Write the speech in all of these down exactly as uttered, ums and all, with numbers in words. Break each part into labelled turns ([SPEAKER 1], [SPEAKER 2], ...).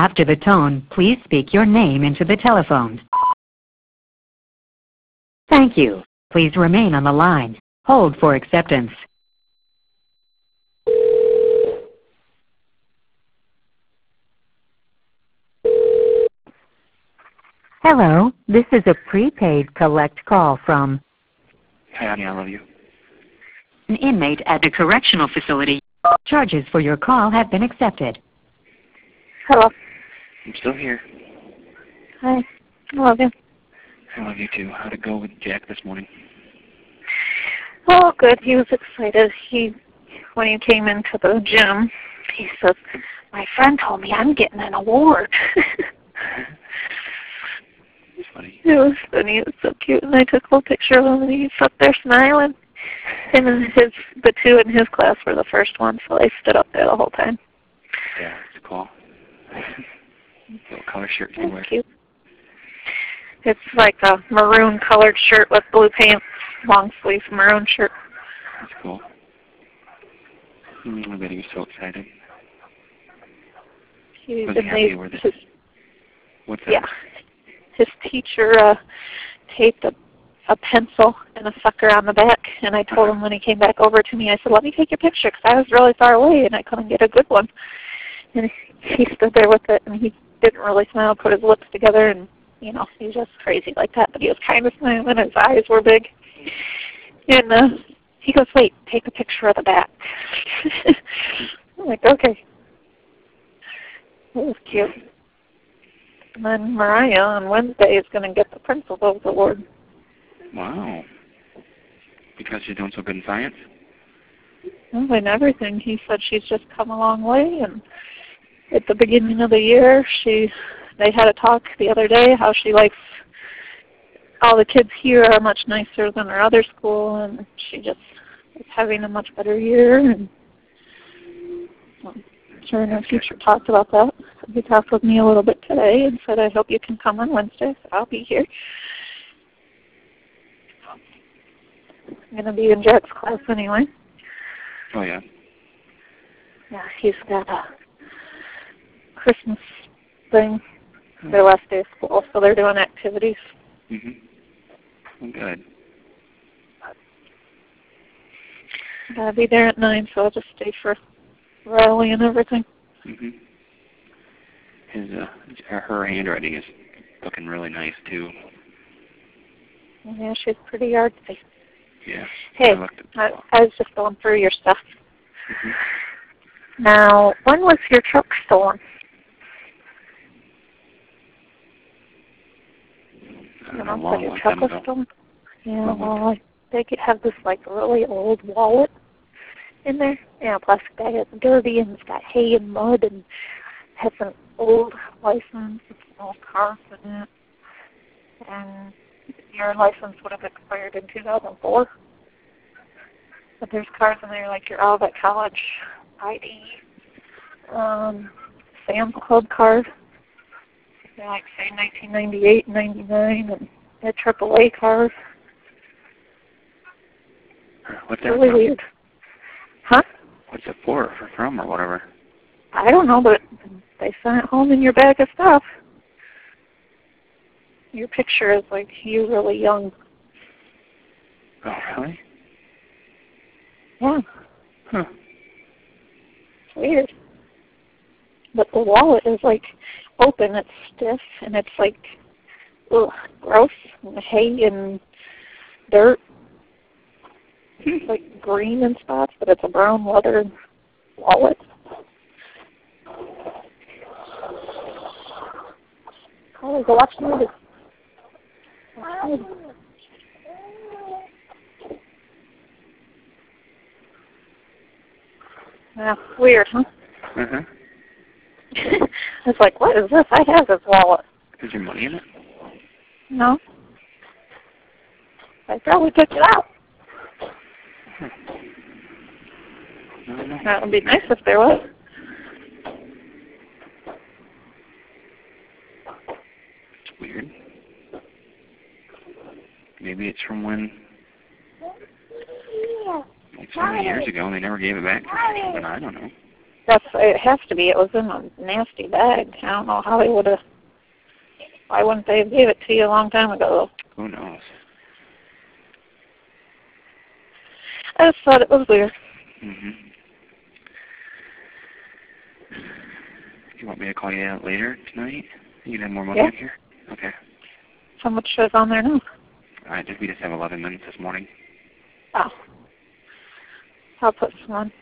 [SPEAKER 1] After the tone, please speak your name into the telephone. Thank you. Please remain on the line. Hold for acceptance. Hello, this is a prepaid collect call from
[SPEAKER 2] Hi, honey, I love you.
[SPEAKER 1] an inmate at the correctional facility. Charges for your call have been accepted.
[SPEAKER 3] Hello.
[SPEAKER 2] I'm still here.
[SPEAKER 3] Hi. I love you.
[SPEAKER 2] I love you too. How'd it go with Jack this morning?
[SPEAKER 3] Oh, good. He was excited. He, when he came into the gym, he says, "My friend told me I'm getting an award."
[SPEAKER 2] It's funny.
[SPEAKER 3] It was funny. It was so cute. And I took a little picture of him, and he's up there smiling. Him and his, the two in his class were the first ones, so I stood up there the whole time.
[SPEAKER 2] Yeah, it's cool. What color shirt do you
[SPEAKER 3] That's
[SPEAKER 2] wear?
[SPEAKER 3] cute. It's like a maroon colored shirt with blue pants, long sleeve maroon shirt.
[SPEAKER 2] That's cool. Mm, I bet he was so excited.
[SPEAKER 3] He,
[SPEAKER 2] Was he
[SPEAKER 3] and
[SPEAKER 2] happy
[SPEAKER 3] they-
[SPEAKER 2] with it?
[SPEAKER 3] his,
[SPEAKER 2] What's that?
[SPEAKER 3] yeah. His teacher uh, taped a, a pencil and a sucker on the back, and I told him when he came back over to me, I said, "Let me take your picture," because I was really far away and I couldn't get a good one. And he stood there with it, and he didn't really smile, put his lips together, and, you know, he was just crazy like that. But he was kind of smiling, his eyes were big. And uh, he goes, "Wait, take a picture of the back." I'm like, okay. It was cute. And then Mariah on Wednesday is going to get the Principal's Award.
[SPEAKER 2] Wow. Because she's doing so good in science?
[SPEAKER 3] Well, in everything. He said she's just come a long way. And at the beginning of the year, she they had a talk the other day how she likes all the kids here are much nicer than her other school, and she just is having a much better year. And well, her and her teacher talked about that. So he talked with me a little bit today and said, "I hope you can come on Wednesday." So I'll be here. I'm going to be in Jack's class anyway.
[SPEAKER 2] Oh, yeah.
[SPEAKER 3] Yeah, he's got a Christmas thing, their last day of school, so they're doing activities.
[SPEAKER 2] Mm-hmm. Well, good.
[SPEAKER 3] I gotta be there at nine, so I'll just stay for Riley and everything.
[SPEAKER 2] Mm-hmm. His, uh, her handwriting is looking really nice, too.
[SPEAKER 3] Yeah, she's pretty artsy.
[SPEAKER 2] Yeah.
[SPEAKER 3] Hey,
[SPEAKER 2] I, looked at
[SPEAKER 3] I, I was just going through your stuff.
[SPEAKER 2] Mm-hmm.
[SPEAKER 3] Now, when was your truck stolen?
[SPEAKER 2] I
[SPEAKER 3] You
[SPEAKER 2] don't know, a
[SPEAKER 3] know,
[SPEAKER 2] long,
[SPEAKER 3] that your
[SPEAKER 2] long
[SPEAKER 3] truck
[SPEAKER 2] time
[SPEAKER 3] was
[SPEAKER 2] ago.
[SPEAKER 3] stolen? Yeah,
[SPEAKER 2] Long, long
[SPEAKER 3] well, I think you have this like really old wallet in there. Yeah, plastic bag. It's dirty and it's got hay and mud and has an old license. It's an old car in it. And your license would have expired in two thousand four. But there's cars in there like your Olivet College I D, um, Sam's Club card. They're like, say, nineteen ninety-eight, ninety-nine, and they're triple A cars.
[SPEAKER 2] What's that
[SPEAKER 3] Really
[SPEAKER 2] from?
[SPEAKER 3] weird. Huh?
[SPEAKER 2] What's it for, or from, or whatever?
[SPEAKER 3] I don't know, but they sent it home in your bag of stuff. Your picture is like you really young.
[SPEAKER 2] Oh, really?
[SPEAKER 3] Yeah.
[SPEAKER 2] Huh.
[SPEAKER 3] It's weird. But the wallet is like open, it's stiff, and it's like, ugh, gross, and hay and dirt. It's like green in spots, but it's a brown leather wallet. Oh, go watch the movie. Watch the movie. Yeah, weird, huh?
[SPEAKER 2] Uh-huh.
[SPEAKER 3] It's like, what is this? I have this wallet.
[SPEAKER 2] Is there money in it?
[SPEAKER 3] No. I probably took it out.
[SPEAKER 2] Huh. I don't know.
[SPEAKER 3] That would be nice if there was.
[SPEAKER 2] It's weird. Maybe it's from when, like so many years ago, and they never gave it back or something. I don't know.
[SPEAKER 3] That's, it has to be. It was in a nasty bag. I don't know how they would have, why wouldn't they have gave it to you a long time ago?
[SPEAKER 2] Who knows?
[SPEAKER 3] I just thought it was weird.
[SPEAKER 2] Mm-hmm. You want me to call you out later tonight? You can have more money
[SPEAKER 3] Yeah.
[SPEAKER 2] up here? Okay.
[SPEAKER 3] How much is on there now?
[SPEAKER 2] All right, we just have eleven minutes this morning.
[SPEAKER 3] Oh. I'll put some on.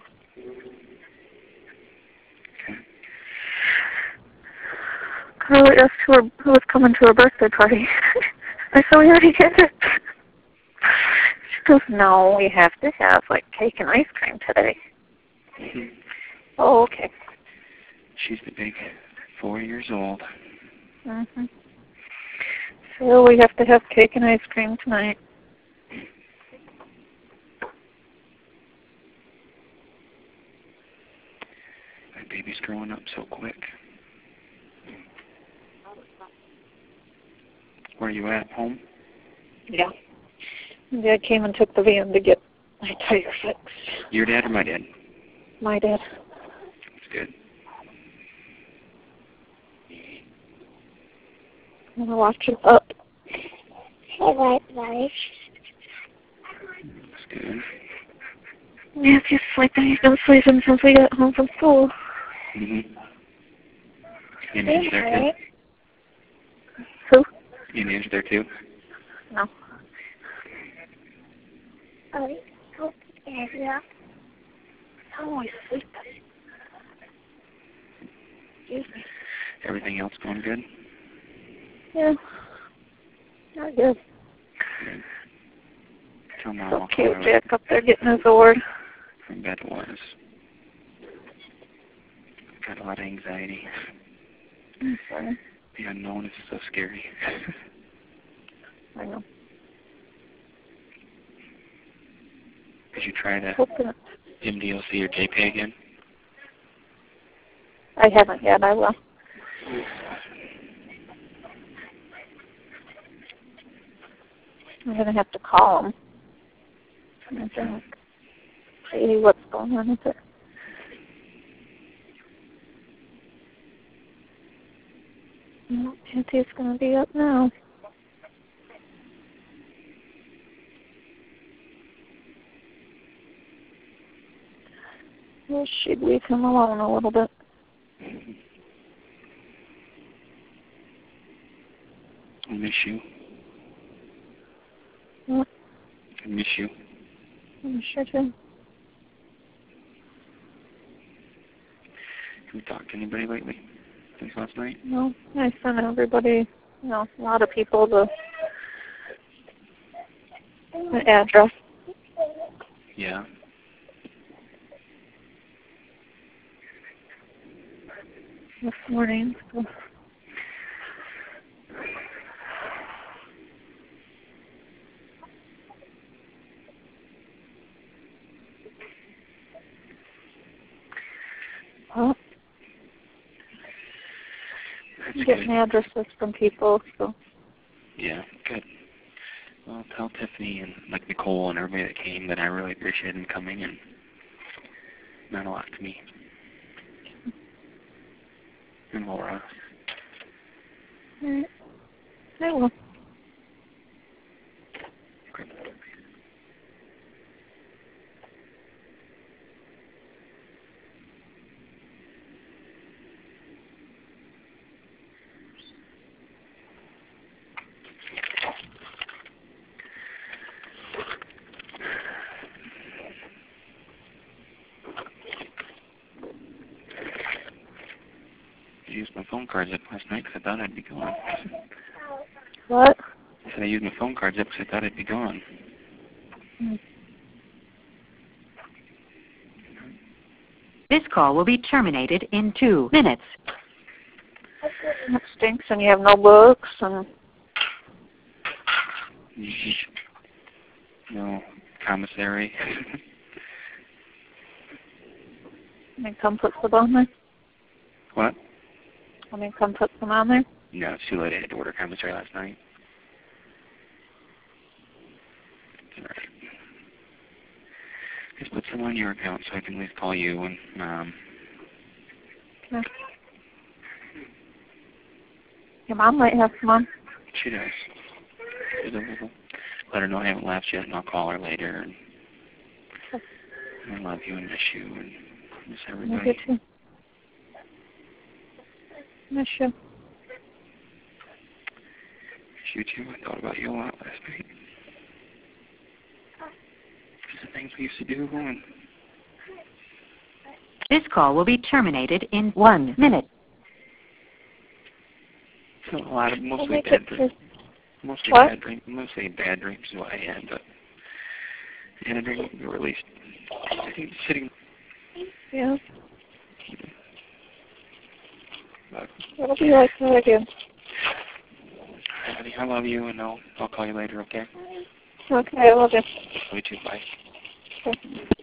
[SPEAKER 2] Okay.
[SPEAKER 3] Carly asked who, her, who was coming to her birthday party. I said, we already did it. She goes, no, we have to have, like, cake and ice cream today.
[SPEAKER 2] Mm-hmm.
[SPEAKER 3] Oh, okay.
[SPEAKER 2] She's the big four years old.
[SPEAKER 3] Mm-hmm. So we have to have cake and ice cream tonight.
[SPEAKER 2] My baby's growing up so quick. Where are you at? Home?
[SPEAKER 3] Yeah. Dad came and took the van to get my tire fixed.
[SPEAKER 2] Your dad or my dad?
[SPEAKER 3] My dad.
[SPEAKER 2] That's good.
[SPEAKER 3] I'm going to watch him up. Hey, right, nice.
[SPEAKER 2] That's good.
[SPEAKER 3] Matthew's sleeping. He's been sleeping since we got home from school.
[SPEAKER 2] Mm-hmm. Indian's there too?
[SPEAKER 3] Who?
[SPEAKER 2] Indian's there too?
[SPEAKER 3] No. Oh, yeah. Oh, he's sleeping. Excuse me.
[SPEAKER 2] Everything else going good?
[SPEAKER 3] Yeah. Not good.
[SPEAKER 2] Good. Tell Mom
[SPEAKER 3] So
[SPEAKER 2] I'll
[SPEAKER 3] cute,
[SPEAKER 2] call her
[SPEAKER 3] Jack up there getting his award.
[SPEAKER 2] from bed was. Got a lot of anxiety.
[SPEAKER 3] I'm sorry.
[SPEAKER 2] The unknown is so scary.
[SPEAKER 3] I know.
[SPEAKER 2] Did you try the
[SPEAKER 3] Hoping
[SPEAKER 2] M D O C or J P A again?
[SPEAKER 3] I haven't yet. I will. I'm going to have to call him. I think. See what's going on with it. Well, Patty's going to be up now. Well, she'd leave him alone a little bit.
[SPEAKER 2] I miss you.
[SPEAKER 3] What?
[SPEAKER 2] I miss you.
[SPEAKER 3] I'm sure too.
[SPEAKER 2] Have we talked to anybody lately since last night?
[SPEAKER 3] No, I sent everybody, you know, a lot of people the, the address.
[SPEAKER 2] Yeah.
[SPEAKER 3] This morning. So. Well,
[SPEAKER 2] That's
[SPEAKER 3] I'm getting
[SPEAKER 2] good.
[SPEAKER 3] addresses from people, so.
[SPEAKER 2] Yeah, good. Well, tell Tiffany and like Nicole and everybody that came that I really appreciate them coming, and it meant a lot to me. And Laura.
[SPEAKER 3] All right. I will.
[SPEAKER 2] Okay. I used my phone cards up last night because I thought I'd be gone.
[SPEAKER 3] What?
[SPEAKER 2] I said I used my phone cards up because I thought I'd be gone.
[SPEAKER 3] Hmm.
[SPEAKER 1] This call will be terminated in two minutes.
[SPEAKER 3] That stinks, and you have no books, and
[SPEAKER 2] No commissary.
[SPEAKER 3] they come put some on there.
[SPEAKER 2] What?
[SPEAKER 3] Let me come put some on there.
[SPEAKER 2] No, it's too late. I had to order commissary last night. It's all right. Just put some on your account so I can at least call you and um,
[SPEAKER 3] Your mom might have some on.
[SPEAKER 2] She does. She's a little. Let her know I haven't left yet, and I'll call her later. And I love you and miss you and miss everybody.
[SPEAKER 3] Love you too. Miss you.
[SPEAKER 2] Miss you too. I thought about you a lot last night. Just the things we used to do. And
[SPEAKER 1] This call will be terminated in one minute.
[SPEAKER 2] so a lot of mostly
[SPEAKER 3] We'll
[SPEAKER 2] bad dreams. Mostly
[SPEAKER 3] What?
[SPEAKER 2] bad dreams. Mostly bad dreams is what I had. But and a dream we were at least sitting, sitting.
[SPEAKER 3] Yeah.
[SPEAKER 2] But,
[SPEAKER 3] It'll be like that again.
[SPEAKER 2] honey, I love you, and I'll I'll call you later. Okay.
[SPEAKER 3] Okay, I love you.
[SPEAKER 2] You too. Bye.
[SPEAKER 3] Okay.